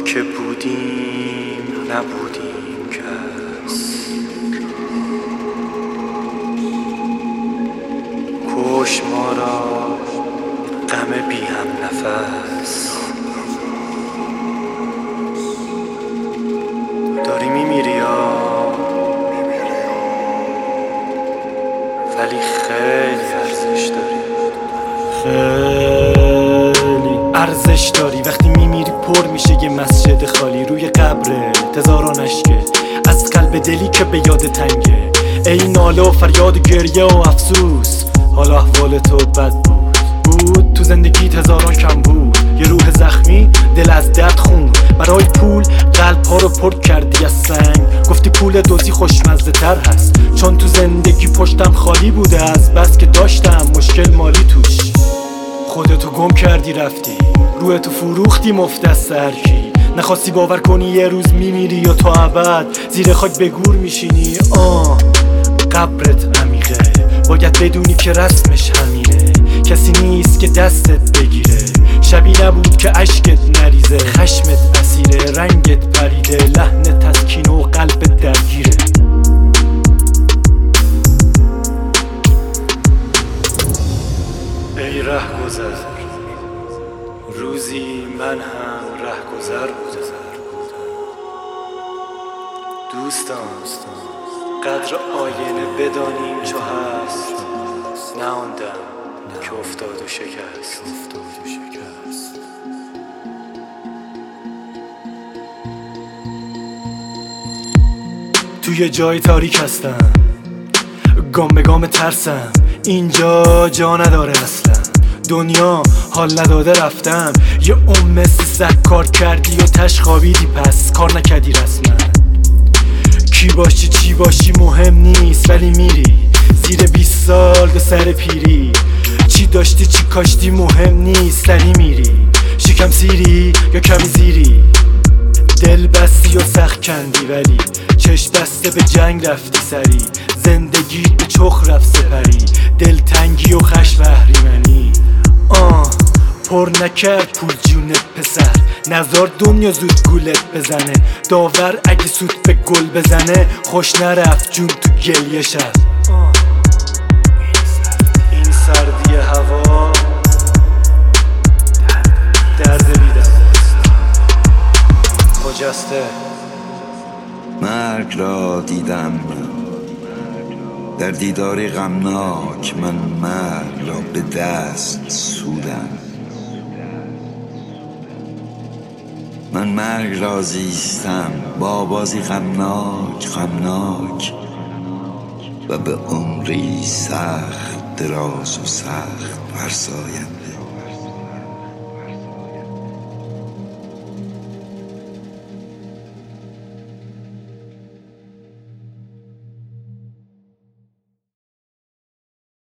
که بودیم نبودیم کس، کش ما را غم بی هم نفس. داری میمیری یا ولی خیلی ارزش داری، خیلی ارزش داری. وقتی میمیری پر میشه یه مسجد خالی، روی قبرت هزاران اشکه از قلب دلی که به یاد تنگه. ای ناله و فریاد و گریه و افسوس، حالا احوال تو بد بود تو زندگیت هزاران کم بود. یه روح زخمی دل از درد خون، برای پول قلب ها رو پر کردی از سنگ. گفتی پول دوزی خوشمزه تر هست، چون تو زندگی پشتم خالی بوده از بس که داشتم مشکل مالی توش. خودتو گم کردی رفتی، روحتو فروختی مفت از سرکی. نخواستی باور کنی یه روز میمیری یا تا ابد زیر خاک به گور میشینی. قبرت عمیقه، باید بدونی که رسمش همینه. کسی نیست که دستت بگیره، شبی نبود که اشکت نریزه. خشمت اسیره، رنگت پریده، لحن تسکین و قلبت درگیره. ای ره گذر، روزی من هم ره گذر بودم. دوستان قدر آینه بدانیم چو هست، نه آن دم که افتاد و شکست. توی جای تاریک هستم، گام به گام ترسم. اینجا جا نداره اصلا، دنیا حال نداده رفتم. یه مثل سگ کار کردی و تش خوابیدی، پس کار نکردی رسما. کی باشی چی باشی مهم نیست، ولی میری زیر 20 سال به سر پیری. چی داشتی چی کاشتی مهم نیست، سری میری. شکم سیری یا کمی زیری، دل بستی و سخت کندی ولی چشم بسته به جنگ رفتی سری. زندگی به چخ رفت سپری، دل تنگی و خشم اهریمنی. پر نکرد پول جونت پسر، نزار دنیا زود گولت بزنه. داور اگه سود به گل بزنه، خوش نرفت جون تو گلیه شب. این سردی هوا درد بیدواست خجسته. مرگ را دیدم در دیداری غمناک، من مرگ را به دست سودم. من مرگ را زیستم با بازی غمناک و به عمری سخت دراز و سخت فرسایم.